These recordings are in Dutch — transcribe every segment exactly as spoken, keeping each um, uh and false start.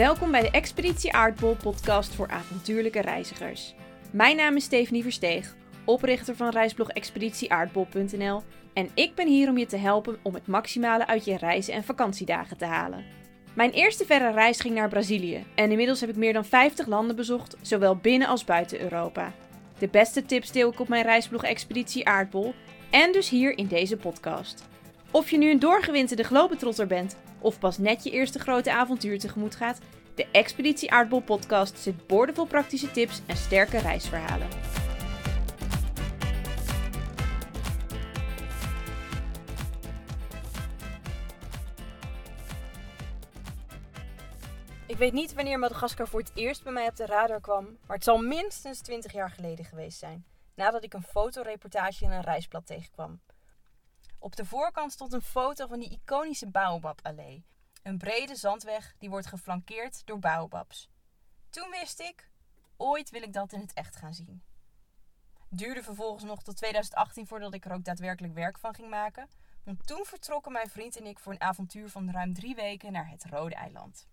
Welkom bij de Expeditie Aardbol podcast voor avontuurlijke reizigers. Mijn naam is Stephanie Versteeg, oprichter van reisblog expeditie aardbol punt n l en ik ben hier om je te helpen om het maximale uit je reizen en vakantiedagen te halen. Mijn eerste verre reis ging naar Brazilië en inmiddels heb ik meer dan vijftig landen bezocht, zowel binnen als buiten Europa. De beste tips deel ik op mijn reisblog Expeditie Aardbol en dus hier in deze podcast. Of je nu een doorgewinterde globetrotter bent of pas net je eerste grote avontuur tegemoet gaat, de Expeditie Aardbol podcast zit boordevol praktische tips en sterke reisverhalen. Ik weet niet wanneer Madagaskar voor het eerst bij mij op de radar kwam, maar het zal minstens twintig jaar geleden geweest zijn, nadat ik een fotoreportage in een reisblad tegenkwam. Op de voorkant stond een foto van die iconische Baobab-allee, een brede zandweg die wordt geflankeerd door baobabs. Toen wist ik, ooit wil ik dat in het echt gaan zien. Het duurde vervolgens nog tot tweeduizend achttien voordat ik er ook daadwerkelijk werk van ging maken, want toen vertrokken mijn vriend en ik voor een avontuur van ruim drie weken naar het Rode Eiland.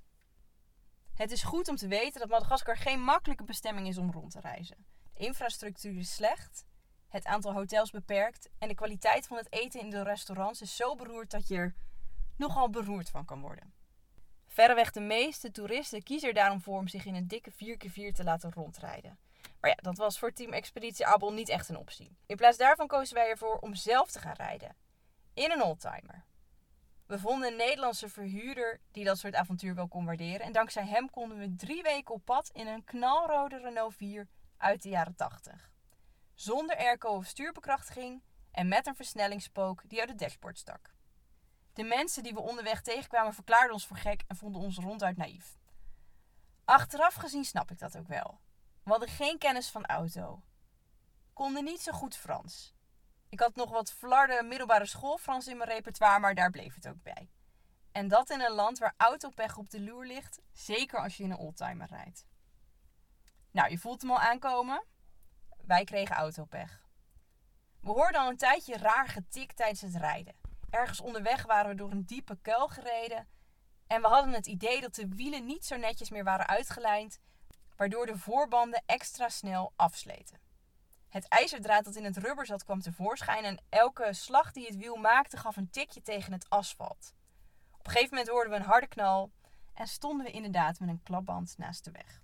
Het is goed om te weten dat Madagaskar geen makkelijke bestemming is om rond te reizen. De infrastructuur is slecht, het aantal hotels beperkt en de kwaliteit van het eten in de restaurants is zo beroerd dat je er nogal beroerd van kan worden. Verreweg de meeste toeristen kiezen er daarom voor om zich in een dikke vier keer vier te laten rondrijden. Maar ja, dat was voor Team Expeditie Aardbol niet echt een optie. In plaats daarvan kozen wij ervoor om zelf te gaan rijden. In een oldtimer. We vonden een Nederlandse verhuurder die dat soort avontuur wel kon waarderen. En dankzij hem konden we drie weken op pad in een knalrode Renault vier uit de jaren tachtig. Zonder airco of stuurbekrachtiging en met een versnellingsspook die uit het dashboard stak. De mensen die we onderweg tegenkwamen verklaarden ons voor gek en vonden ons ronduit naïef. Achteraf gezien snap ik dat ook wel. We hadden geen kennis van auto. Konden niet zo goed Frans. Ik had nog wat flarde middelbare schoolfrans in mijn repertoire, maar daar bleef het ook bij. En dat in een land waar autopech op de loer ligt, zeker als je in een oldtimer rijdt. Nou, je voelt hem al aankomen. Wij kregen autopech. We hoorden al een tijdje raar getik tijdens het rijden. Ergens onderweg waren we door een diepe kuil gereden en we hadden het idee dat de wielen niet zo netjes meer waren uitgelijnd, waardoor de voorbanden extra snel afsleten. Het ijzerdraad dat in het rubber zat kwam tevoorschijn en elke slag die het wiel maakte gaf een tikje tegen het asfalt. Op een gegeven moment hoorden we een harde knal en stonden we inderdaad met een klapband naast de weg.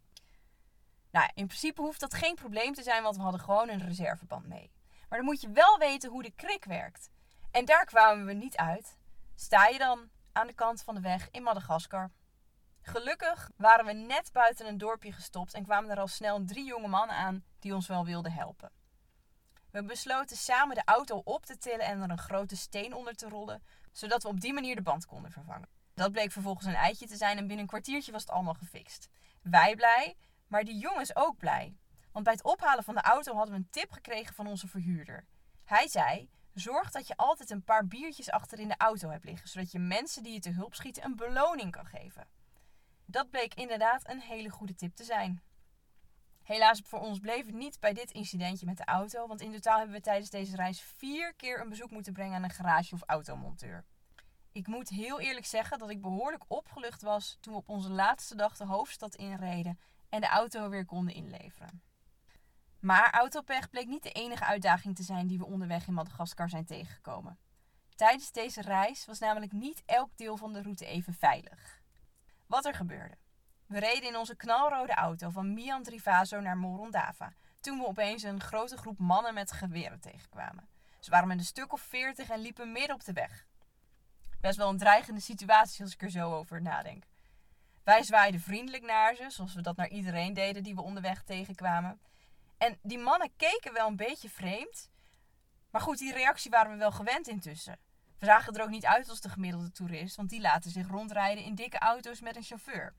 Nou, in principe hoeft dat geen probleem te zijn, want we hadden gewoon een reserveband mee. Maar dan moet je wel weten hoe de krik werkt. En daar kwamen we niet uit. Sta je dan aan de kant van de weg in Madagaskar? Gelukkig waren we net buiten een dorpje gestopt en kwamen er al snel drie jonge mannen aan die ons wel wilden helpen. We besloten samen de auto op te tillen en er een grote steen onder te rollen, zodat we op die manier de band konden vervangen. Dat bleek vervolgens een eitje te zijn en binnen een kwartiertje was het allemaal gefixt. Wij blij, maar die jongens ook blij. Want bij het ophalen van de auto hadden we een tip gekregen van onze verhuurder. Hij zei: zorg dat je altijd een paar biertjes achter in de auto hebt liggen, zodat je mensen die je te hulp schieten een beloning kan geven. Dat bleek inderdaad een hele goede tip te zijn. Helaas voor ons bleef het niet bij dit incidentje met de auto, want in totaal hebben we tijdens deze reis vier keer een bezoek moeten brengen aan een garage of automonteur. Ik moet heel eerlijk zeggen dat ik behoorlijk opgelucht was toen we op onze laatste dag de hoofdstad inreden en de auto weer konden inleveren. Maar autopech bleek niet de enige uitdaging te zijn die we onderweg in Madagaskar zijn tegengekomen. Tijdens deze reis was namelijk niet elk deel van de route even veilig. Wat er gebeurde. We reden in onze knalrode auto van Miandrivazo naar Morondava, toen we opeens een grote groep mannen met geweren tegenkwamen. Ze waren met een stuk of veertig en liepen midden op de weg. Best wel een dreigende situatie als ik er zo over nadenk. Wij zwaaiden vriendelijk naar ze, zoals we dat naar iedereen deden die we onderweg tegenkwamen. En die mannen keken wel een beetje vreemd. Maar goed, die reactie waren we wel gewend intussen. We zagen er ook niet uit als de gemiddelde toerist, want die laten zich rondrijden in dikke auto's met een chauffeur.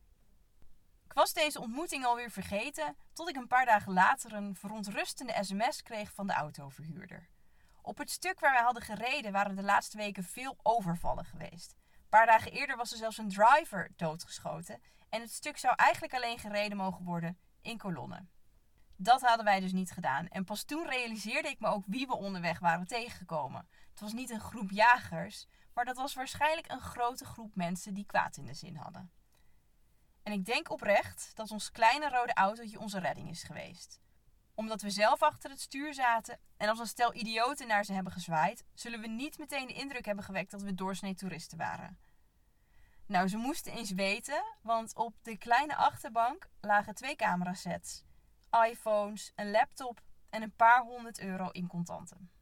Ik was deze ontmoeting alweer vergeten, tot ik een paar dagen later een verontrustende sms kreeg van de autoverhuurder. Op het stuk waar wij hadden gereden waren de laatste weken veel overvallen geweest. Een paar dagen eerder was er zelfs een driver doodgeschoten en het stuk zou eigenlijk alleen gereden mogen worden in kolonnen. Dat hadden wij dus niet gedaan en pas toen realiseerde ik me ook wie we onderweg waren tegengekomen. Het was niet een groep jagers, maar dat was waarschijnlijk een grote groep mensen die kwaad in de zin hadden. En ik denk oprecht dat ons kleine rode autootje onze redding is geweest. Omdat we zelf achter het stuur zaten en als een stel idioten naar ze hebben gezwaaid, zullen we niet meteen de indruk hebben gewekt dat we doorsnee toeristen waren. Nou, ze moesten eens weten, want op de kleine achterbank lagen twee camerasets, iPhones, een laptop en een paar honderd euro in contanten.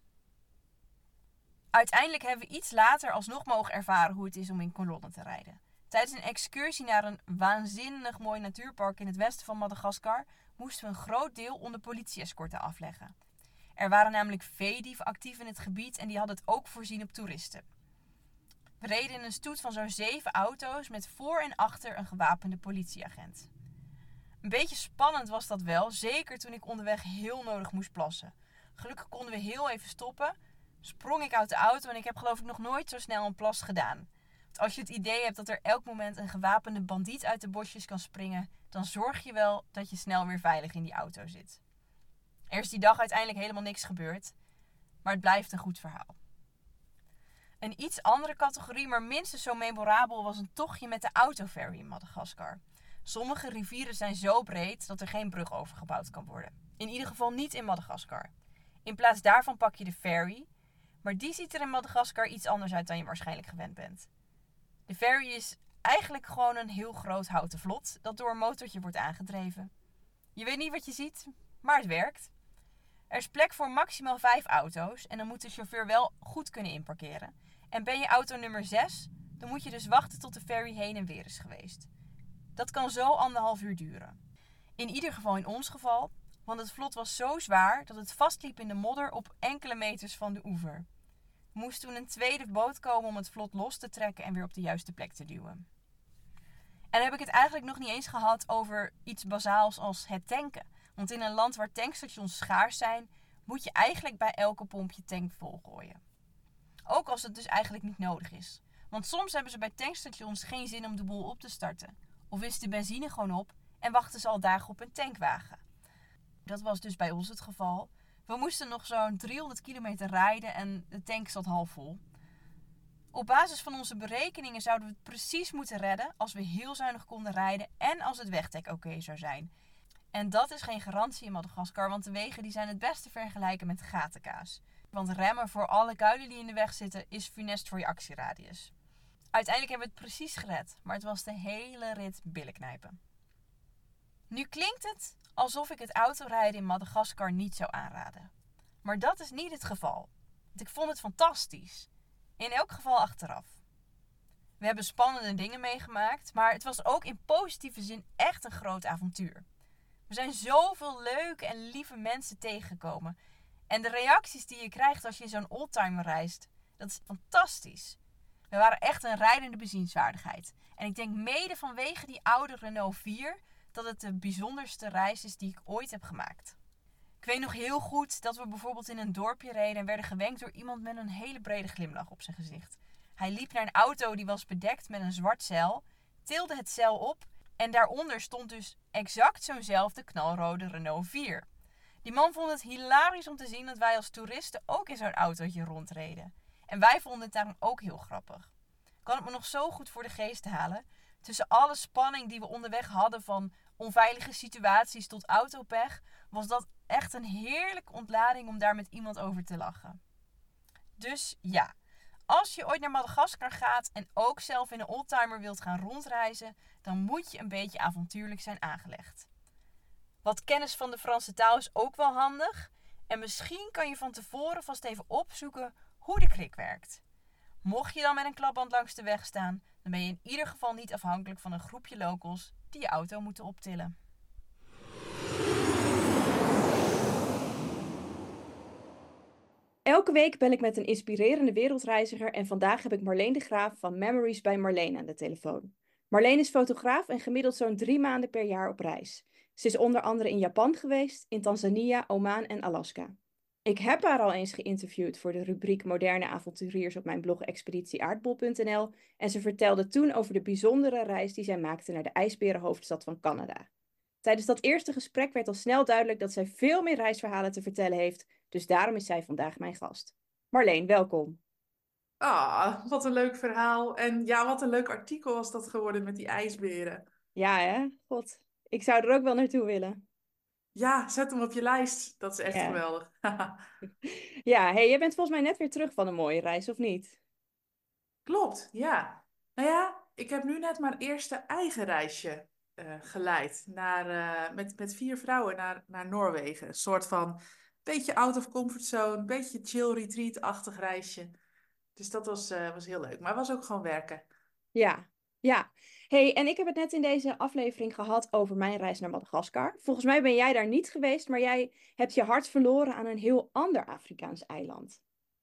Uiteindelijk hebben we iets later alsnog mogen ervaren hoe het is om in kolonnen te rijden. Tijdens een excursie naar een waanzinnig mooi natuurpark in het westen van Madagaskar moesten we een groot deel onder politie-escorten afleggen. Er waren namelijk veedieven actief in het gebied en die hadden het ook voorzien op toeristen. We reden in een stoet van zo'n zeven auto's met voor en achter een gewapende politieagent. Een beetje spannend was dat wel, zeker toen ik onderweg heel nodig moest plassen. Gelukkig konden we heel even stoppen, sprong ik uit de auto en ik heb geloof ik nog nooit zo snel een plas gedaan. Want als je het idee hebt dat er elk moment een gewapende bandiet uit de bosjes kan springen, dan zorg je wel dat je snel weer veilig in die auto zit. Er is die dag uiteindelijk helemaal niks gebeurd, maar het blijft een goed verhaal. Een iets andere categorie, maar minstens zo memorabel, was een tochtje met de autoferry in Madagaskar. Sommige rivieren zijn zo breed dat er geen brug overgebouwd kan worden. In ieder geval niet in Madagaskar. In plaats daarvan pak je de ferry, maar die ziet er in Madagaskar iets anders uit dan je waarschijnlijk gewend bent. De ferry is eigenlijk gewoon een heel groot houten vlot dat door een motortje wordt aangedreven. Je weet niet wat je ziet, maar het werkt. Er is plek voor maximaal vijf auto's en dan moet de chauffeur wel goed kunnen inparkeren. En ben je auto nummer zes, dan moet je dus wachten tot de ferry heen en weer is geweest. Dat kan zo anderhalf uur duren. In ieder geval in ons geval, want het vlot was zo zwaar dat het vastliep in de modder op enkele meters van de oever. Er moest toen een tweede boot komen om het vlot los te trekken en weer op de juiste plek te duwen. En dan heb ik het eigenlijk nog niet eens gehad over iets bazaals als het tanken. Want in een land waar tankstations schaars zijn, moet je eigenlijk bij elke pomp je tank volgooien. Ook als het dus eigenlijk niet nodig is. Want soms hebben ze bij tankstations geen zin om de boel op te starten. Of is de benzine gewoon op en wachten ze al dagen op een tankwagen. Dat was dus bij ons het geval. We moesten nog zo'n driehonderd kilometer rijden en de tank zat half vol. Op basis van onze berekeningen zouden we het precies moeten redden als we heel zuinig konden rijden en als het wegdek oké zou zijn. En dat is geen garantie in Madagaskar, want de wegen die zijn het best te vergelijken met gatenkaas. Want remmen voor alle kuilen die in de weg zitten is funest voor je actieradius. Uiteindelijk hebben we het precies gered, maar het was de hele rit billen knijpen. Nu klinkt het alsof ik het autorijden in Madagaskar niet zou aanraden. Maar dat is niet het geval. Want ik vond het fantastisch. In elk geval achteraf. We hebben spannende dingen meegemaakt, maar het was ook in positieve zin echt een groot avontuur. We zijn zoveel leuke en lieve mensen tegengekomen. En de reacties die je krijgt als je in zo'n oldtimer reist, dat is fantastisch. We waren echt een rijdende bezienswaardigheid. En ik denk mede vanwege die oude Renault vier dat het de bijzonderste reis is die ik ooit heb gemaakt. Ik weet nog heel goed dat we bijvoorbeeld in een dorpje reden en werden gewenkt door iemand met een hele brede glimlach op zijn gezicht. Hij liep naar een auto die was bedekt met een zwart zeil, tilde het zeil op en daaronder stond dus exact zo'nzelfde knalrode Renault vier. Die man vond het hilarisch om te zien dat wij als toeristen ook in zo'n autootje rondreden. En wij vonden het daarom ook heel grappig. Ik kan het me nog zo goed voor de geest halen. Tussen alle spanning die we onderweg hadden, van onveilige situaties tot autopech, was dat echt een heerlijke ontlading om daar met iemand over te lachen. Dus ja, als je ooit naar Madagaskar gaat en ook zelf in een oldtimer wilt gaan rondreizen, dan moet je een beetje avontuurlijk zijn aangelegd. Wat kennis van de Franse taal is ook wel handig. En misschien kan je van tevoren vast even opzoeken hoe de krik werkt. Mocht je dan met een klapband langs de weg staan, dan ben je in ieder geval niet afhankelijk van een groepje locals die je auto moeten optillen. Elke week bel ik met een inspirerende wereldreiziger en vandaag heb ik Marleen de Graaf van Memories bij Marleen aan de telefoon. Marleen is fotograaf en gemiddeld zo'n drie maanden per jaar op reis. Ze is onder andere in Japan geweest, in Tanzania, Oman en Alaska. Ik heb haar al eens geïnterviewd voor de rubriek Moderne Avonturiers op mijn blog expeditie aardbol punt n l en ze vertelde toen over de bijzondere reis die zij maakte naar de ijsberenhoofdstad van Canada. Tijdens dat eerste gesprek werd al snel duidelijk dat zij veel meer reisverhalen te vertellen heeft, dus daarom is zij vandaag mijn gast. Marleen, welkom. Ah, wat een leuk verhaal. En ja, wat een leuk artikel was dat geworden met die ijsberen. Ja, hè? God. Ik zou er ook wel naartoe willen. Ja, zet hem op je lijst. Dat is echt Ja. geweldig. Ja, hey, jij bent volgens mij net weer terug van een mooie reis, of niet? Klopt, ja. Nou ja, ik heb nu net mijn eerste eigen reisje eh, geleid. Naar, eh, met, met vier vrouwen naar, naar Noorwegen. Een soort van beetje out of comfort zone, beetje chill retreat-achtig reisje. Dus dat was, eh, was heel leuk. Maar het was ook gewoon werken. Ja, ja. Hey, en ik heb het net in deze aflevering gehad over mijn reis naar Madagaskar. Volgens mij ben jij daar niet geweest, maar jij hebt je hart verloren aan een heel ander Afrikaans eiland.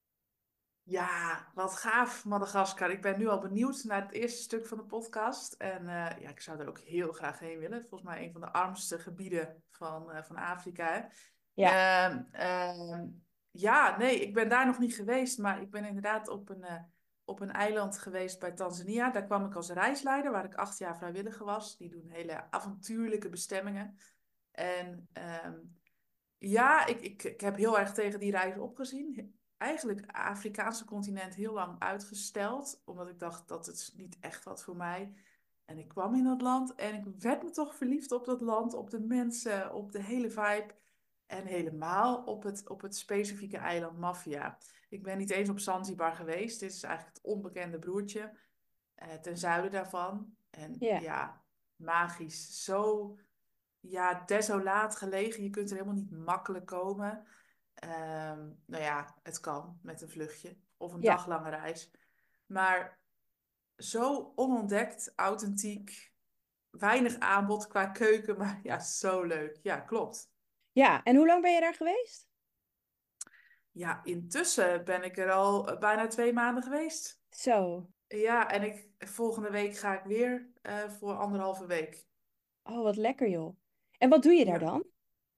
Ja, wat gaaf, Madagaskar. Ik ben nu al benieuwd naar het eerste stuk van de podcast. En eh, ja, ik zou er ook heel graag heen willen. Volgens mij een van de armste gebieden van, eh, van Afrika. Hè. Ja, Ehm, ehm, ja, nee, ik ben daar nog niet geweest. Maar ik ben inderdaad op een, eh, op een eiland geweest bij Tanzania. Daar kwam ik als reisleider, waar ik acht jaar vrijwilliger was. Die doen hele avontuurlijke bestemmingen. En ehm, ja, ik, ik, ik heb heel erg tegen die reis opgezien. Eigenlijk het Afrikaanse continent heel lang uitgesteld, omdat ik dacht dat het niet echt wat voor mij. En ik kwam in dat land en ik werd me toch verliefd op dat land, op de mensen, op de hele vibe. En helemaal op het, op het specifieke eiland Mafia. Ik ben niet eens op Zanzibar geweest. Dit is eigenlijk het onbekende broertje eh, ten zuiden daarvan. En ja, ja, magisch. Zo ja, desolaat gelegen. Je kunt er helemaal niet makkelijk komen. Ehm, nou ja, het kan met een vluchtje of een ja. daglange reis. Maar zo onontdekt, authentiek, weinig aanbod qua keuken, maar ja, zo leuk. Ja, klopt. Ja, en hoe lang ben je daar geweest? Ja, intussen ben ik er al eh, bijna twee maanden geweest. Zo. Ja, en ik, volgende week ga ik weer eh, voor anderhalve week. Oh, wat lekker joh. En wat doe je daar Ja. dan?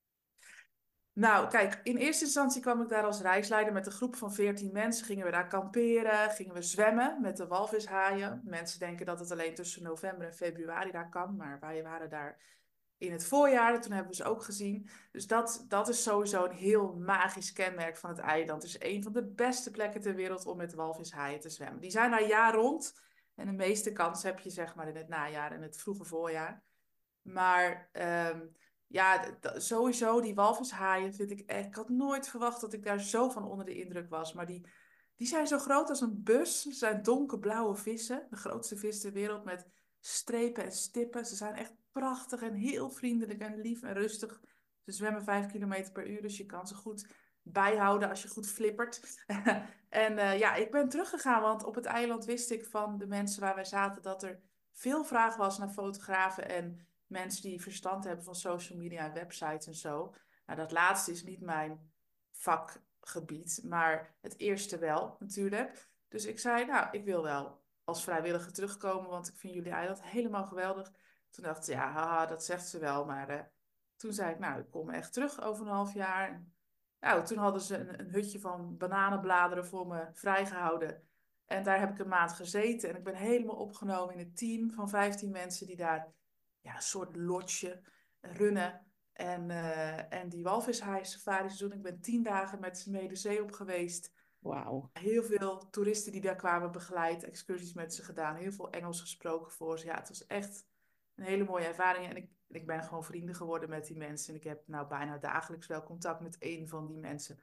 Nou, kijk, in eerste instantie kwam ik daar als reisleider met een groep van veertien mensen. Gingen we daar kamperen, gingen we zwemmen met de walvishaaien. Mensen denken dat het alleen tussen november en februari daar kan, maar wij waren daar in het voorjaar. Toen hebben we ze ook gezien. Dus dat, dat is sowieso een heel magisch kenmerk van het eiland. Het is een van de beste plekken ter wereld om met walvishaaien te zwemmen. Die zijn daar jaar rond en de meeste kans heb je zeg maar in het najaar en het vroege voorjaar. Maar ehm, ja, d- d- sowieso die walvishaaien vind ik echt... Ik had nooit verwacht dat ik daar zo van onder de indruk was. Maar die, die zijn zo groot als een bus. Ze zijn donkerblauwe vissen. De grootste vis ter wereld met strepen en stippen. Ze zijn echt prachtig en heel vriendelijk en lief en rustig. Ze zwemmen vijf kilometer per uur, dus je kan ze goed bijhouden als je goed flippert. En eh, ja, ik ben teruggegaan, want op het eiland wist ik van de mensen waar wij zaten dat er veel vraag was naar fotografen en mensen die verstand hebben van social media en websites en zo. Nou, dat laatste is niet mijn vakgebied, maar het eerste wel natuurlijk. Dus ik zei, nou, ik wil wel als vrijwilliger terugkomen, want ik vind jullie eiland helemaal geweldig. Toen dacht ze, ja, haha, dat zegt ze wel, maar eh, toen zei ik, nou, ik kom echt terug over een half jaar. En, nou, toen hadden ze een, een hutje van bananenbladeren voor me vrijgehouden. En daar heb ik een maand gezeten en ik ben helemaal opgenomen in het team van vijftien mensen die daar ja, een soort lodge runnen. En, eh, en die walvishaai-safaris doen. Ik ben tien dagen met ze mee de zee op geweest. Wauw. Heel veel toeristen die daar kwamen begeleid, excursies met ze gedaan. Heel veel Engels gesproken voor ze. Ja, het was echt een hele mooie ervaring. En ik, ik ben gewoon vrienden geworden met die mensen. En ik heb nou bijna dagelijks wel contact met één van die mensen.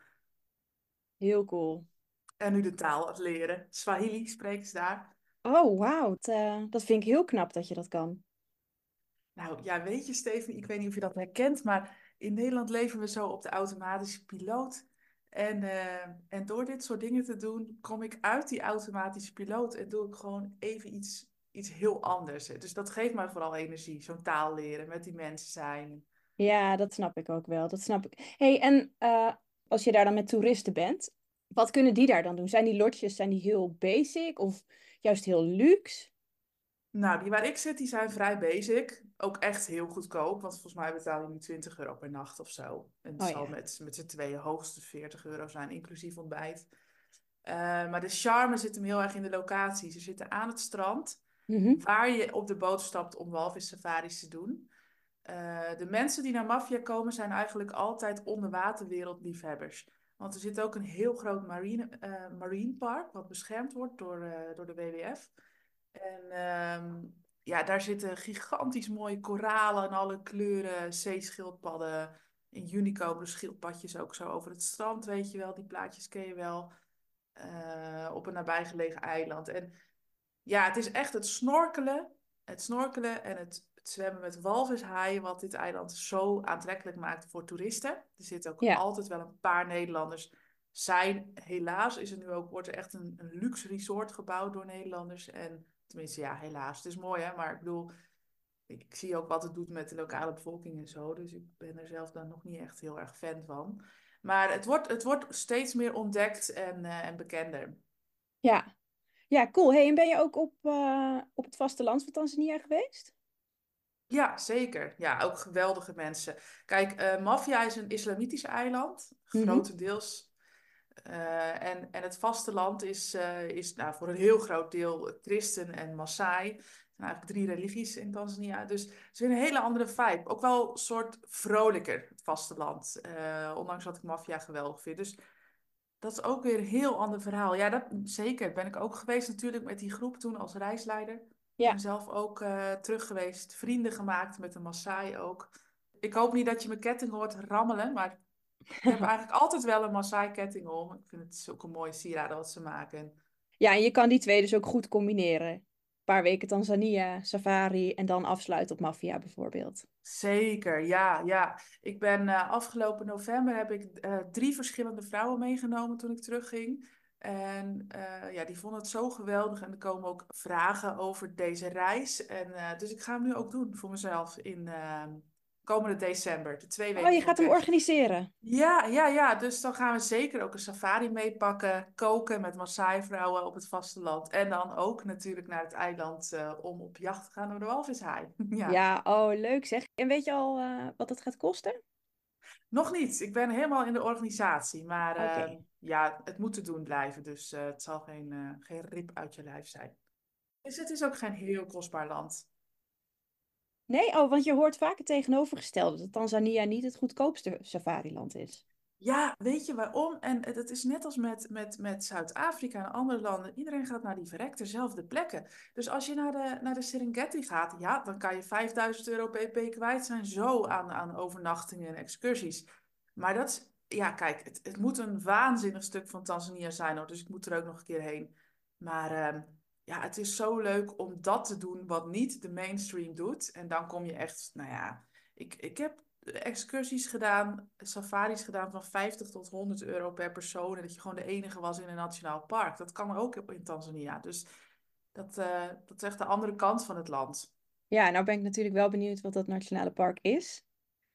Heel cool. En nu de taal aan het leren. Swahili spreken ze daar. Oh, wauw. Het, eh, dat vind ik heel knap dat je dat kan. Nou ja, weet je, Steven, ik weet niet of je dat herkent, maar in Nederland leven we zo op de automatische piloot. En, eh, en door dit soort dingen te doen, kom ik uit die automatische piloot en doe ik gewoon even iets, iets heel anders. Dus dat geeft mij vooral energie, zo'n taal leren, met die mensen zijn. Ja, dat snap ik ook wel. Dat snap ik. Hey, en eh, als je daar dan met toeristen bent, wat kunnen die daar dan doen? Zijn die lodges, zijn die heel basic of juist heel luxe? Nou, die waar ik zit, die zijn vrij basic. Ook echt heel goedkoop, want volgens mij betaal je nu twintig euro per nacht of zo. En het Oh zal ja. met, met z'n tweeën hoogstens veertig euro zijn, inclusief ontbijt. Eh, maar de charme zit hem heel erg in de locatie. Ze zitten aan het strand, Mhm. waar je op de boot stapt om walvissafaris te doen. Eh, de mensen die naar Mafia komen zijn eigenlijk altijd onderwaterwereldliefhebbers. Want er zit ook een heel groot marine, eh, marine park, wat beschermd wordt door, eh, door de W W F. En ehm, ja, daar zitten gigantisch mooie koralen en alle kleuren, zeeschildpadden. In juni komen de schildpadjes ook zo over het strand, weet je wel. Die plaatjes ken je wel. eh, op een nabijgelegen eiland. En ja, het is echt het snorkelen, het snorkelen en het, het zwemmen met walvishaaien wat dit eiland zo aantrekkelijk maakt voor toeristen. Er zitten ook Ja. altijd wel een paar Nederlanders. Zijn, helaas is er nu ook, wordt er echt een, een luxe resort gebouwd door Nederlanders. En tenminste, ja, helaas. Het is mooi, hè, maar ik bedoel, ik, ik zie ook wat het doet met de lokale bevolking en zo. Dus ik ben er zelf dan nog niet echt heel erg fan van. Maar het wordt, het wordt steeds meer ontdekt en, eh, en bekender. Ja, ja, cool. Hey, en ben je ook op, eh, op het vasteland van Tanzania geweest? Ja, zeker. Ja, ook geweldige mensen. Kijk, eh Maffia is een islamitisch eiland, Mhm. grotendeels. Eh, en, en het vasteland is, eh, is nou, voor een heel groot deel christen en Maasai. Er zijn eigenlijk drie religies in Tanzania. Dus het is weer een hele andere vibe. Ook wel een soort vrolijker, het vasteland. Eh, ondanks dat ik Maffia geweldig vind. Dus dat is ook weer een heel ander verhaal. Ja, dat zeker. Ben ik ook geweest natuurlijk met die groep toen als reisleider. Ja. Ben zelf ook eh, terug geweest. Vrienden gemaakt met de Maasai ook. Ik hoop niet dat je mijn ketting hoort rammelen, maar ik heb eigenlijk altijd wel een Maasai ketting om. Ik vind het zulke mooie sieraden wat ze maken. Ja, en je kan die twee dus ook goed combineren. Een paar weken Tanzania, safari en dan afsluiten op Mafia bijvoorbeeld. Zeker, ja, ja. Ik ben eh, afgelopen november heb ik eh, drie verschillende vrouwen meegenomen toen ik terugging. En eh, ja, die vonden het zo geweldig. En er komen ook vragen over deze reis. En, eh, dus ik ga hem nu ook doen voor mezelf in eh, komende december, de twee Oh, weken je voor gaat hem kerst. organiseren. Ja, ja, ja. Dus dan gaan we zeker ook een safari meepakken. Koken met Maasai-vrouwen op het vasteland. En dan ook natuurlijk naar het eiland eh, om op jacht te gaan naar de walvishaai. Ja. Ja, oh, leuk zeg. En weet je al eh, wat het gaat kosten? Nog niet. Ik ben helemaal in de organisatie. Maar eh, Oké. ja, het moet te doen blijven. Dus eh, het zal geen, eh, geen rip uit je lijf zijn. Dus het is ook geen heel kostbaar land. Nee, oh, want je hoort vaak het tegenovergestelde, dat Tanzania niet het goedkoopste safariland is. Ja, weet je waarom? En het is net als met, met, met Zuid-Afrika en andere landen. Iedereen gaat naar die verrekt dezelfde plekken. Dus als je naar de, naar de Serengeti gaat, ja, dan kan je vijfduizend euro pp kwijt zijn zo aan, aan overnachtingen en excursies. Maar dat is, ja, kijk, het, het moet een waanzinnig stuk van Tanzania zijn hoor. Dus ik moet er ook nog een keer heen. Maar ehm, ja, het is zo leuk om dat te doen wat niet de mainstream doet. En dan kom je echt, nou ja, ik, ik heb excursies gedaan, safaris gedaan van vijftig tot honderd euro per persoon. En dat je gewoon de enige was in een nationaal park. Dat kan ook in Tanzania. Dus dat, eh, dat is echt de andere kant van het land. Ja, nou ben ik natuurlijk wel benieuwd wat dat nationale park is.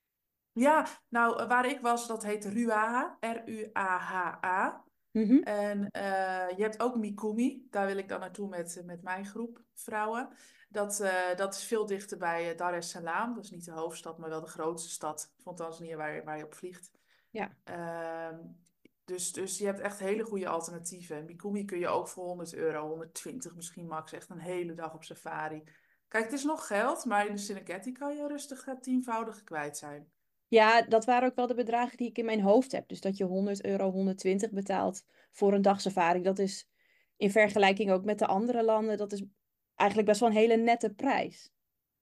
Ja, nou, waar ik was, dat heet Ruaha. R U A H A. Mhm. En eh, je hebt ook Mikumi. Daar wil ik dan naartoe met, met mijn groep vrouwen. Dat, eh, dat is veel dichter bij eh, Dar es Salaam. Dat is niet de hoofdstad, maar wel de grootste stad van Tanzania waar je, waar je op vliegt. Ja. Ehm, dus, dus je hebt echt hele goede alternatieven. Mikumi kun je ook voor honderd euro, honderdtwintig misschien max, echt een hele dag op safari. Kijk, het is nog geld, maar in de Serengeti kan je rustig het tienvoudige kwijt zijn. Ja, dat waren ook wel de bedragen die ik in mijn hoofd heb. Dus dat je honderd euro, honderdtwintig betaalt voor een dag safari. Dat is in vergelijking ook met de andere landen, dat is eigenlijk best wel een hele nette prijs.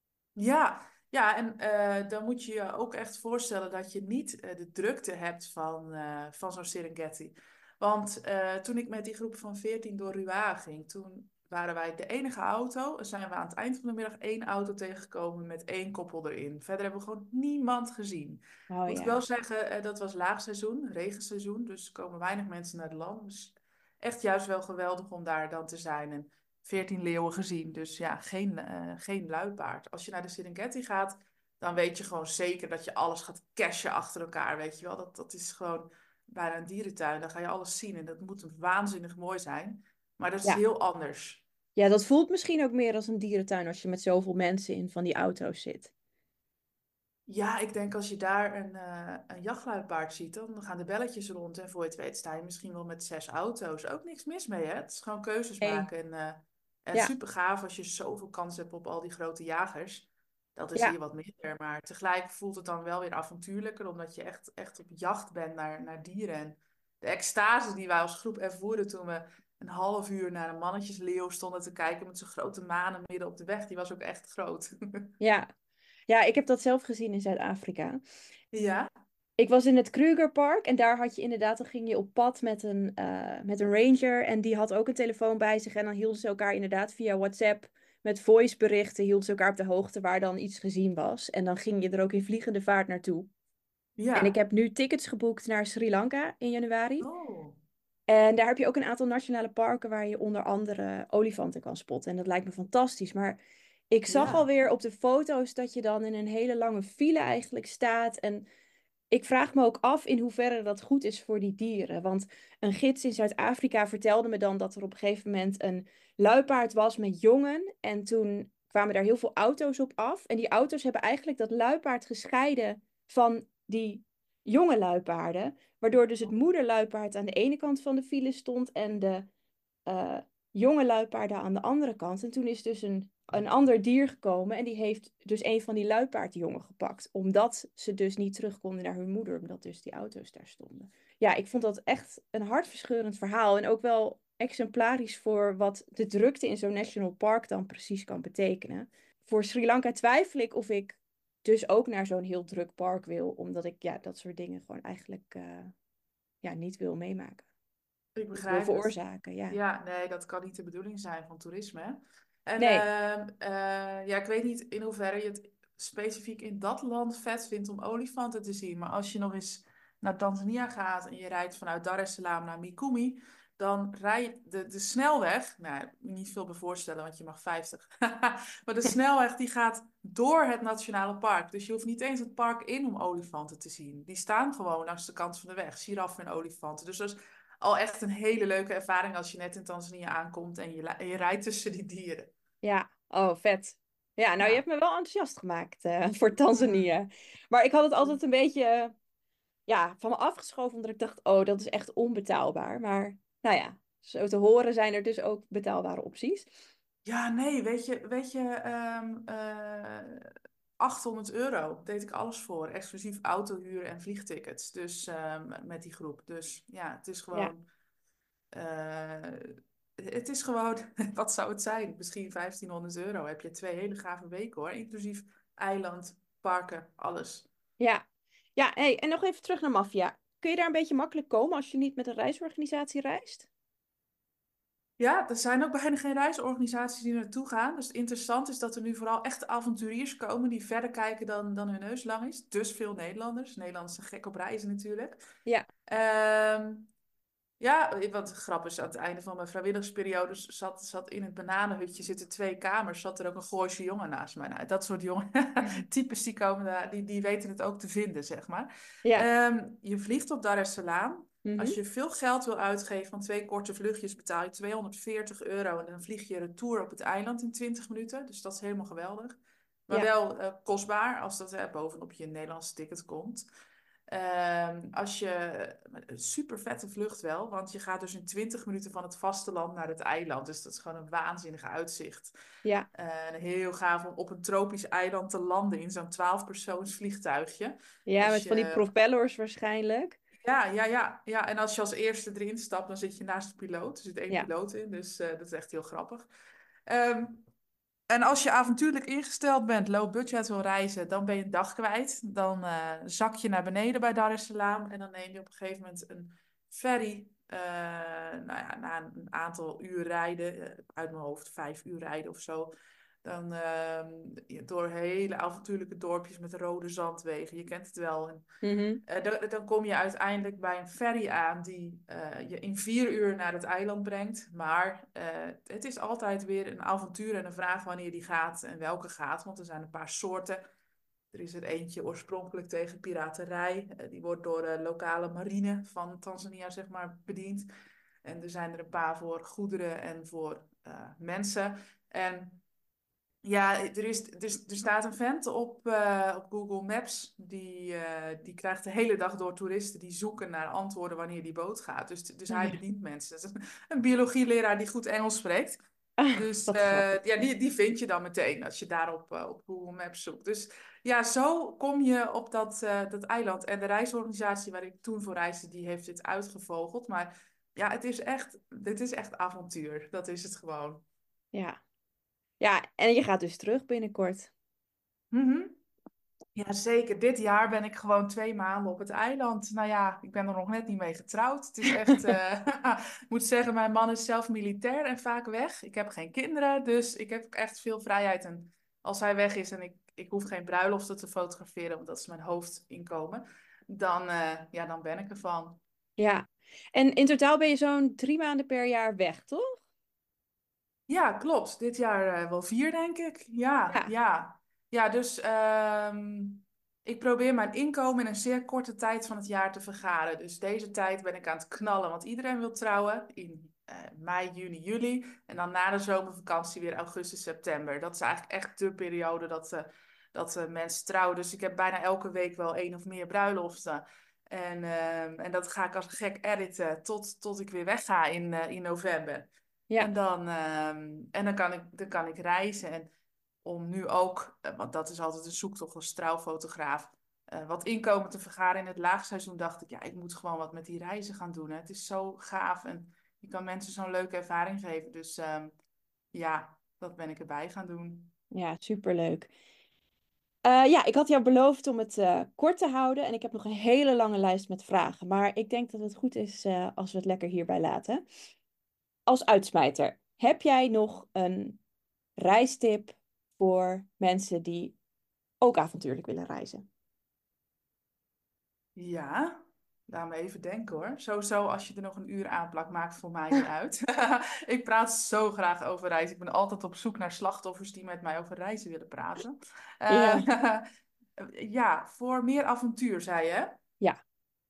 Ja, ja, en eh, dan moet je je ook echt voorstellen dat je niet eh, de drukte hebt van, eh, van zo'n Serengeti. Want eh, toen ik met die groep van veertien door Ruaha ging, toen waren wij de enige auto. En zijn we aan het eind van de middag één auto tegengekomen met één koppel erin. Verder hebben we gewoon niemand gezien. Oh Moet ik wel ja. zeggen, eh, dat was laagseizoen, regenseizoen. Dus er komen weinig mensen naar het land. Dus echt juist wel geweldig om daar dan te zijn. En veertien leeuwen gezien. Dus ja, geen, eh, geen luipaard. Als je naar de Serengeti gaat, dan weet je gewoon zeker dat je alles gaat cashen achter elkaar. Weet je wel, dat, dat is gewoon bijna een dierentuin. Dan ga je alles zien en dat moet waanzinnig mooi zijn. Maar dat is Ja. heel anders. Ja, dat voelt misschien ook meer als een dierentuin als je met zoveel mensen in van die auto's zit. Ja, ik denk als je daar een, eh, een jachtluipaard ziet, dan gaan de belletjes rond. En voor je het weet sta je misschien wel met zes auto's. Ook niks mis mee, hè? Het is gewoon keuzes Nee. maken. En, eh, en Ja, super gaaf als je zoveel kans hebt op al die grote jagers. Dat is hier ja, wat minder. Maar tegelijk voelt het dan wel weer avontuurlijker, omdat je echt, echt op jacht bent naar, naar dieren. En de extase die wij als groep ervoeren toen we een half uur naar een mannetjesleeuw stonden te kijken met zo'n grote manen midden op de weg. Die was ook echt groot. Ja. Ja, ik heb dat zelf gezien in Zuid-Afrika. Ja? Ik was in het Krugerpark en daar had je inderdaad, dan ging je op pad met een, eh, met een ranger en die had ook een telefoon bij zich en dan hielden ze elkaar inderdaad via WhatsApp met voiceberichten, hielden ze elkaar op de hoogte waar dan iets gezien was. En dan ging je er ook in vliegende vaart naartoe. En ik Ja. heb nu tickets geboekt naar Sri Lanka in januari. Oh. En daar heb je ook een aantal nationale parken waar je onder andere olifanten kan spotten. En dat lijkt me fantastisch. Maar ik zag Ja. alweer op de foto's dat je dan in een hele lange file eigenlijk staat. En ik vraag me ook af in hoeverre dat goed is voor die dieren. Want een gids in Zuid-Afrika vertelde me dan dat er op een gegeven moment een luipaard was met jongen. En toen kwamen daar heel veel auto's op af. En die auto's hebben eigenlijk dat luipaard gescheiden van die jonge luipaarden. Waardoor dus het moederluipaard aan de ene kant van de file stond en de eh, jonge luipaarden aan de andere kant. En toen is dus een, een ander dier gekomen en die heeft dus een van die luipaardjongen gepakt. Omdat ze dus niet terug konden naar hun moeder, omdat dus die auto's daar stonden. Ja, ik vond dat echt een hartverscheurend verhaal en ook wel exemplarisch voor wat de drukte in zo'n national park dan precies kan betekenen. Voor Sri Lanka twijfel ik of ik dus ook naar zo'n heel druk park wil, omdat ik ja, dat soort dingen gewoon eigenlijk eh, ja, niet wil meemaken. Ik Niet wil begrijp het. veroorzaken, ja. Ja, nee, dat kan niet de bedoeling zijn van toerisme. Hè? En Nee. ehm, eh, ja, ik weet niet in hoeverre je het specifiek in dat land vet vindt om olifanten te zien. Maar als je nog eens naar Tanzania gaat en je rijdt vanuit Dar es Salaam naar Mikumi, dan rij de, de snelweg, nou, niet veel bij voorstellen, want je mag vijftig. Maar de snelweg die gaat door het nationale park. Dus je hoeft niet eens het park in om olifanten te zien. Die staan gewoon langs de kant van de weg, giraffen en olifanten. Dus dat is al echt een hele leuke ervaring als je net in Tanzania aankomt en je, en je rijdt tussen die dieren. Ja, oh, vet. Ja, nou, je Ja. hebt me wel enthousiast gemaakt eh, voor Mm. Tanzania. Maar ik had het altijd een beetje, eh, ja, van me afgeschoven, omdat ik dacht, oh, dat is echt onbetaalbaar. Maar, nou ja, zo te horen zijn er dus ook betaalbare opties. Ja, nee, weet je, weet je ehm, eh, achthonderd euro deed ik alles voor, exclusief autohuur en vliegtickets. Dus ehm, met die groep. Dus ja, het is Ja, gewoon, eh, het is gewoon, wat zou het zijn? Misschien vijftienhonderd euro. Heb je twee hele gave weken hoor, inclusief eiland, parken, alles. ja. Ja, hey, en nog even terug naar Maffia. Kun je daar een beetje makkelijk komen als je niet met een reisorganisatie reist? Ja, er zijn ook bijna geen reisorganisaties die er naartoe gaan. Dus het interessante is dat er nu vooral echte avonturiers komen die verder kijken dan, dan hun neus lang is. Dus veel Nederlanders. Nederlanders zijn gek op reizen natuurlijk. Ja, Ehm, ja, wat grappig is, aan het einde van mijn vrijwilligersperiode zat, zat in het bananenhutje zitten twee kamers, zat er ook een Gooise jongen naast mij. Nou, dat soort jongen, types die komen daar, die, die weten het ook te vinden, zeg maar. ja. Ehm, je vliegt op Dar es Salaam. Als Mhm. je veel geld wil uitgeven van twee korte vluchtjes, betaal je tweehonderdveertig euro en dan vlieg je retour op het eiland in twintig minuten. Dus dat is helemaal geweldig. Maar Ja, wel eh, kostbaar als dat eh, bovenop je Nederlandse ticket komt. Ehm, als je, een super vette vlucht wel, want je gaat dus in twintig minuten van het vasteland naar het eiland. Dus dat is gewoon een waanzinnig uitzicht. ja. En heel gaaf om op een tropisch eiland te landen in zo'n twaalf persoons vliegtuigje. Ja, Als met van die je, propellers waarschijnlijk. ja, ja, ja, ja. En als je als eerste erin stapt, dan zit je naast de piloot. Er zit één Ja, piloot in, dus eh, dat is echt heel grappig. Ehm, en als je avontuurlijk ingesteld bent, low budget wil reizen, dan ben je een dag kwijt. Dan eh, zak je naar beneden bij Dar es Salaam en dan neem je op een gegeven moment een ferry. eh, nou ja, na een aantal uur rijden, eh, uit mijn hoofd vijf uur rijden of zo. Dan ehm, je- door hele avontuurlijke dorpjes met rode zandwegen. Je kent het wel. En, mhm. eh, dan, dan kom je uiteindelijk bij een ferry aan die eh, je in vier uur naar het eiland brengt. Maar eh, het is altijd weer een avontuur en een vraag wanneer die gaat en welke gaat. Want er zijn een paar soorten. Er is er eentje oorspronkelijk tegen piraterij. Eh, die wordt door de lokale marine van Tanzania zeg maar bediend. En er zijn er een paar voor goederen en voor eh, mensen. En ja, er, is, er, is- er staat een vent op, eh, op Google Maps. Die, eh, die krijgt de hele dag door toeristen die zoeken naar antwoorden wanneer die boot gaat. Dus, dus hij Ja. bedient mensen. Dat is een, een biologieleraar die goed Engels spreekt. Ah, Dus wat eh, grappig. ja, die, die vind je dan meteen als je daarop op, op Google Maps zoekt. Dus ja, zo kom je op dat, eh, dat eiland. En de reisorganisatie waar ik toen voor reisde, die heeft dit uitgevogeld. Maar ja, het is echt, dit is echt avontuur. Dat is het gewoon. Ja. Ja, en je gaat dus terug binnenkort. Mhm. Ja, zeker. Dit jaar ben ik gewoon twee maanden op het eiland. Nou ja, ik ben er nog net niet mee getrouwd. Het is echt, eh, ik moet zeggen, mijn man is zelf militair en vaak weg. Ik heb geen kinderen, dus ik heb ook echt veel vrijheid. En als hij weg is en ik, ik hoef geen bruiloften te fotograferen, want dat is mijn hoofdinkomen, dan, eh, ja, dan ben ik ervan. Ja. En in totaal ben je zo'n drie maanden per jaar weg, toch? Ja, klopt. Dit jaar eh, wel vier, denk ik. Ja, Ja. ja. Ja, dus ehm, ik probeer mijn inkomen in een zeer korte tijd van het jaar te vergaren. Dus deze tijd ben ik aan het knallen, want iedereen wil trouwen in eh, mei, juni, juli. En dan na de zomervakantie weer augustus, september. Dat is eigenlijk echt de periode dat, eh, dat eh, mensen trouwen. Dus ik heb bijna elke week wel één of meer bruiloften. En, ehm, en dat ga ik als een gek editen tot, tot ik weer wegga in, eh, in november. En Ja. dan, ehm, en dan kan ik, dan kan ik reizen. En om nu ook, eh, want dat is altijd een zoektocht als trouwfotograaf, eh, wat inkomen te vergaren in het laagseizoen, dacht ik, ja, ik moet gewoon wat met die reizen gaan doen. Hè. Het is zo gaaf en je kan mensen zo'n leuke ervaring geven. Dus ehm, ja, dat ben ik erbij gaan doen. Ja, superleuk. Eh, ja, ik had jou beloofd om het eh, kort te houden en ik heb nog een hele lange lijst met vragen. Maar ik denk dat het goed is eh, als we het lekker hierbij laten. Als uitsmijter, heb jij nog een reistip voor mensen die ook avontuurlijk willen reizen? Ja, laat me even denken hoor. Sowieso, als je er nog een uur aan plakt, maakt voor mij niet uit. Ik praat zo graag over reizen. Ik ben altijd op zoek naar slachtoffers die met mij over reizen willen praten. Ja. Eh, ja, voor meer avontuur, zei je. Ja.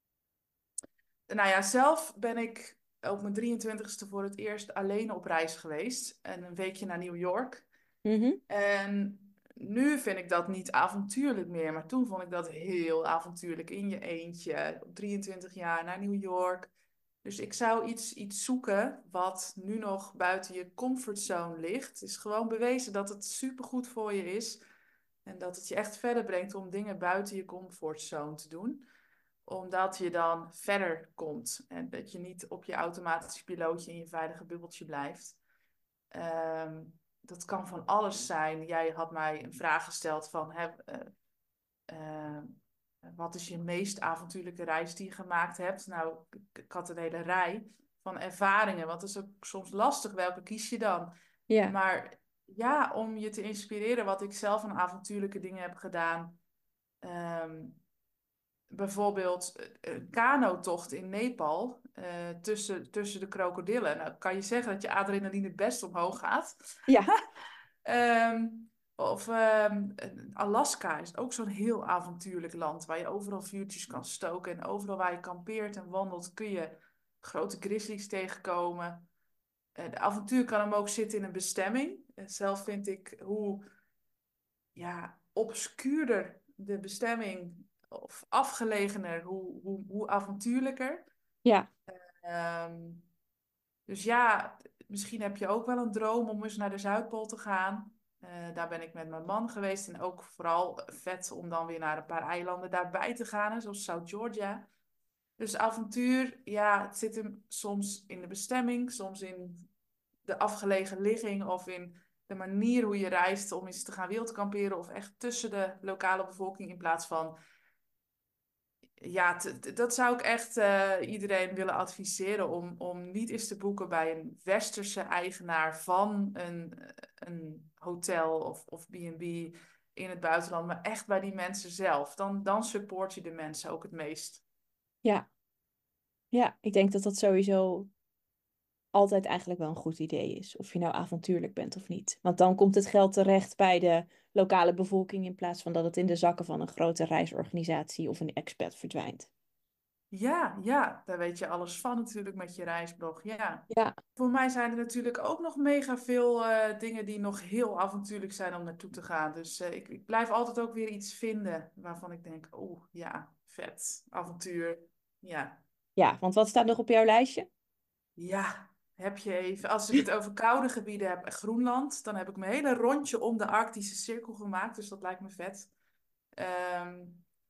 Nou ja, zelf ben ik op mijn drieëntwintigste voor het eerst alleen op reis geweest. En een weekje naar New York. Mhm. En nu vind ik dat niet avontuurlijk meer. Maar toen vond ik dat heel avontuurlijk. In je eentje, op drieëntwintig jaar, naar New York. Dus ik zou iets, iets zoeken wat nu nog buiten je comfortzone ligt. Het is gewoon bewezen dat het supergoed voor je is. En dat het je echt verder brengt om dingen buiten je comfortzone te doen. Omdat je dan verder komt. En dat je niet op je automatische pilootje in je veilige bubbeltje blijft. Ehm, dat kan van alles zijn. Jij had mij een vraag gesteld van... Hè, eh, eh, wat is je meest avontuurlijke reis die je gemaakt hebt? Nou, ik, ik had een hele rij van ervaringen. Want het is ook soms lastig. Welke kies je dan? Ja. Maar ja, om je te inspireren wat ik zelf aan avontuurlijke dingen heb gedaan. Ehm, bijvoorbeeld eh, een kanotocht in Nepal eh, tussen, tussen de krokodillen. Nou, kan je zeggen dat je adrenaline best omhoog gaat. Ja. Ehm, of ehm, Alaska is ook zo'n heel avontuurlijk land waar je overal vuurtjes kan stoken en overal waar je kampeert en wandelt kun je grote grizzlies tegenkomen. Eh, de avontuur kan hem ook zitten in een bestemming. En zelf vind ik hoe ja, obscuurder de bestemming of afgelegener, hoe, hoe, hoe avontuurlijker. Ja. Ehm, dus ja, misschien heb je ook wel een droom om eens naar de Zuidpool te gaan. Eh, daar ben ik met mijn man geweest en ook vooral vet om dan weer naar een paar eilanden daarbij te gaan, hè, zoals South Georgia. Dus avontuur, ja, het zit hem soms in de bestemming, soms in de afgelegen ligging of in de manier hoe je reist om eens te gaan wildkamperen of echt tussen de lokale bevolking in plaats van, ja, t- t- dat zou ik echt eh, iedereen willen adviseren om, om niet eens te boeken bij een westerse eigenaar van een, een hotel of, of B en B in het buitenland, maar echt bij die mensen zelf. Dan, dan support je de mensen ook het meest. Ja. Ja. Ik denk dat dat sowieso altijd eigenlijk wel een goed idee is. Of je nou avontuurlijk bent of niet. Want dan komt het geld terecht bij de lokale bevolking in plaats van dat het in de zakken van een grote reisorganisatie of een expat verdwijnt. Ja, ja, daar weet je alles van natuurlijk met je reisblog. Ja. Ja. Voor mij zijn er natuurlijk ook nog mega veel eh, dingen die nog heel avontuurlijk zijn om naartoe te gaan. Dus eh, ik, ik blijf altijd ook weer iets vinden waarvan ik denk, oeh, ja, vet, avontuur. Ja. Ja, want wat staat nog op jouw lijstje? Ja, heb je even. Als ik het over koude gebieden heb, Groenland, dan heb ik mijn hele rondje om de Arctische Cirkel gemaakt. Dus dat lijkt me vet. Ehm,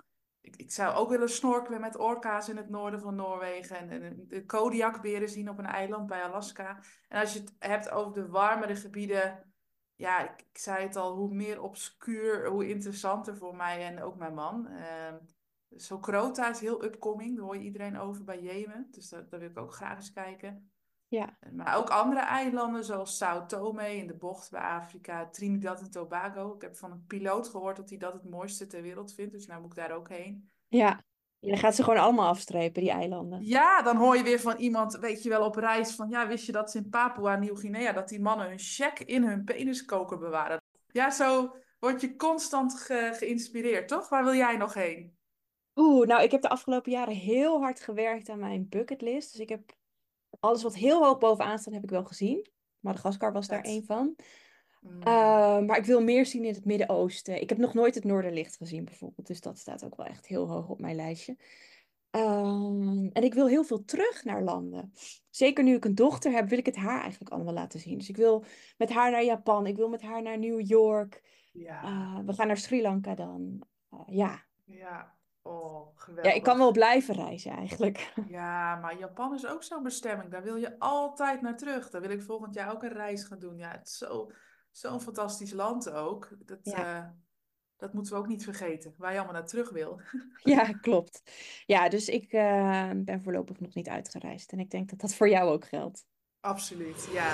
ik, ik zou ook willen snorkelen met orka's in het noorden van Noorwegen. En, en de Kodiakberen zien op een eiland bij Alaska. En als je het hebt over de warmere gebieden. Ja, ik, ik zei het al, hoe meer obscuur, hoe interessanter voor mij en ook mijn man. Uh, Sokrota is heel upcoming. Daar hoor je iedereen over bij Jemen. Dus daar, daar wil ik ook graag eens kijken. Ja. Maar ook andere eilanden zoals Sao Tome in de bocht bij Afrika, Trinidad en Tobago. Ik heb van een piloot gehoord dat hij dat het mooiste ter wereld vindt. Dus nou moet ik daar ook heen. Ja, je gaat ze gewoon allemaal afstrepen, die eilanden. Ja, dan hoor je weer van iemand, weet je wel, op reis van... Ja, wist je dat ze in Papua Nieuw-Guinea, dat die mannen hun check in hun peniskoker bewaren? Ja, zo word je constant ge- geïnspireerd, toch? Waar wil jij nog heen? Oeh, nou, ik heb de afgelopen jaren heel hard gewerkt aan mijn bucketlist. Dus ik heb alles wat heel hoog bovenaan staat, heb ik wel gezien. Madagaskar was daar Vet. één van. Mm. Uh, maar ik wil meer zien in het Midden-Oosten. Ik heb nog nooit het Noorderlicht gezien bijvoorbeeld. Dus dat staat ook wel echt heel hoog op mijn lijstje. Um, en ik wil heel veel terug naar landen. Zeker nu ik een dochter heb, wil ik het haar eigenlijk allemaal laten zien. Dus ik wil met haar naar Japan. Ik wil met haar naar New York. Ja. Uh, we gaan naar Sri Lanka dan. Uh, ja. Ja. Oh, geweldig. Ja, ik kan wel blijven reizen eigenlijk. Ja, maar Japan is ook zo'n bestemming. Daar wil je altijd naar terug. Daar wil ik volgend jaar ook een reis gaan doen. Ja, het is zo, zo'n fantastisch land ook. Dat, Ja. uh, dat moeten we ook niet vergeten. Waar je allemaal naar terug wil. Ja, klopt. Ja, dus ik uh, ben voorlopig nog niet uitgereisd. En ik denk dat dat voor jou ook geldt. Absoluut, ja.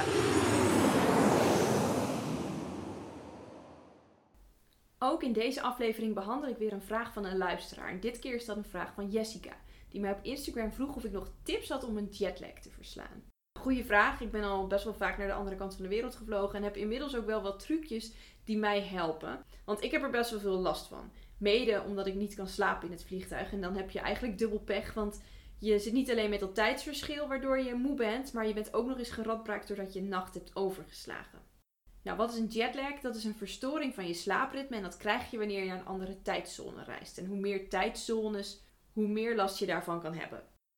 Ook in deze aflevering behandel ik weer een vraag van een luisteraar. En dit keer is dat een vraag van Jessica, die mij op Instagram vroeg of ik nog tips had om een jetlag te verslaan. Goeie vraag. Ik ben al best wel vaak naar de andere kant van de wereld gevlogen en heb inmiddels ook wel wat trucjes die mij helpen. Want ik heb er best wel veel last van. Mede omdat ik niet kan slapen in het vliegtuig. En dan heb je eigenlijk dubbel pech, want je zit niet alleen met dat tijdsverschil waardoor je moe bent, maar je bent ook nog eens geradbraakt doordat je een nacht hebt overgeslagen. Nou, wat is een jetlag? Dat is een verstoring van je slaapritme en dat krijg je wanneer je naar een andere tijdzone reist. En hoe meer tijdzones, hoe meer last je daarvan kan hebben.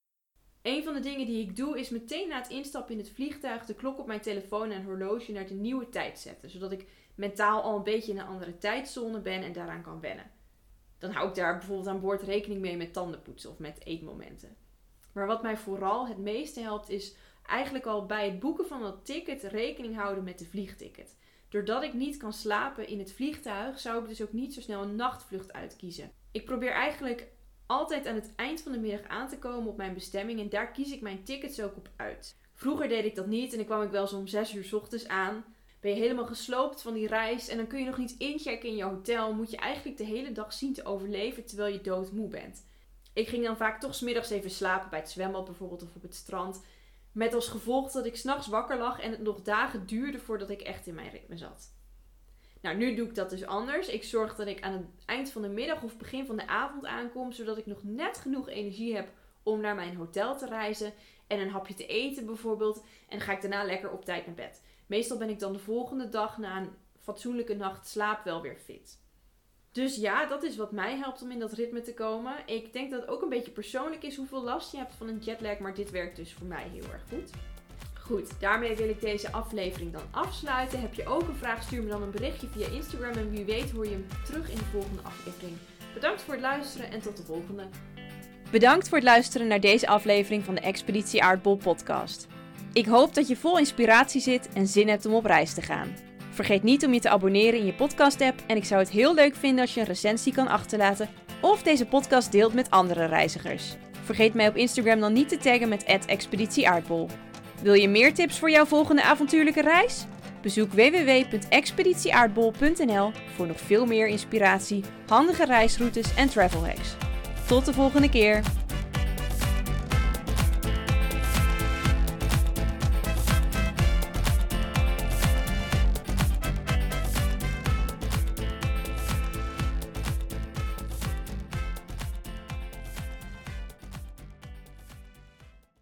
Een van de dingen die ik doe is meteen na het instappen in het vliegtuig de klok op mijn telefoon en horloge naar de nieuwe tijd zetten. Zodat ik mentaal al een beetje in een andere tijdzone ben en daaraan kan wennen. Dan hou ik daar bijvoorbeeld aan boord rekening mee met tandenpoetsen of met eetmomenten. Maar wat mij vooral het meeste helpt is eigenlijk al bij het boeken van dat ticket rekening houden met de vliegticket. Doordat ik niet kan slapen in het vliegtuig, zou ik dus ook niet zo snel een nachtvlucht uitkiezen. Ik probeer eigenlijk altijd aan het eind van de middag aan te komen op mijn bestemming en daar kies ik mijn tickets ook op uit. Vroeger deed ik dat niet en dan kwam ik wel zo om zes uur 's ochtends aan. Ben je helemaal gesloopt van die reis en dan kun je nog niet inchecken in je hotel. Moet je eigenlijk de hele dag zien te overleven terwijl je doodmoe bent. Ik ging dan vaak toch 's middags even slapen bij het zwembad bijvoorbeeld of op het strand. Met als gevolg dat ik 's nachts wakker lag en het nog dagen duurde voordat ik echt in mijn ritme zat. Nou, nu doe ik dat dus anders. Ik zorg dat ik aan het eind van de middag of begin van de avond aankom, zodat ik nog net genoeg energie heb om naar mijn hotel te reizen en een hapje te eten bijvoorbeeld. En dan ga ik daarna lekker op tijd naar bed. Meestal ben ik dan de volgende dag na een fatsoenlijke nacht slaap wel weer fit. Dus ja, dat is wat mij helpt om in dat ritme te komen. Ik denk dat het ook een beetje persoonlijk is hoeveel last je hebt van een jetlag, maar dit werkt dus voor mij heel erg goed. Goed, daarmee wil ik deze aflevering dan afsluiten. Heb je ook een vraag, stuur me dan een berichtje via Instagram en wie weet hoor je hem terug in de volgende aflevering. Bedankt voor het luisteren en tot de volgende. Bedankt voor het luisteren naar deze aflevering van de Expeditie Aardbol podcast. Ik hoop dat je vol inspiratie zit en zin hebt om op reis te gaan. Vergeet niet om je te abonneren in je podcast-app en ik zou het heel leuk vinden als je een recensie kan achterlaten of deze podcast deelt met andere reizigers. Vergeet mij op Instagram dan niet te taggen met at expeditie aardbol. Wil je meer tips voor jouw volgende avontuurlijke reis? Bezoek w w w punt expeditie aardbol punt n l voor nog veel meer inspiratie, handige reisroutes en travel hacks. Tot de volgende keer!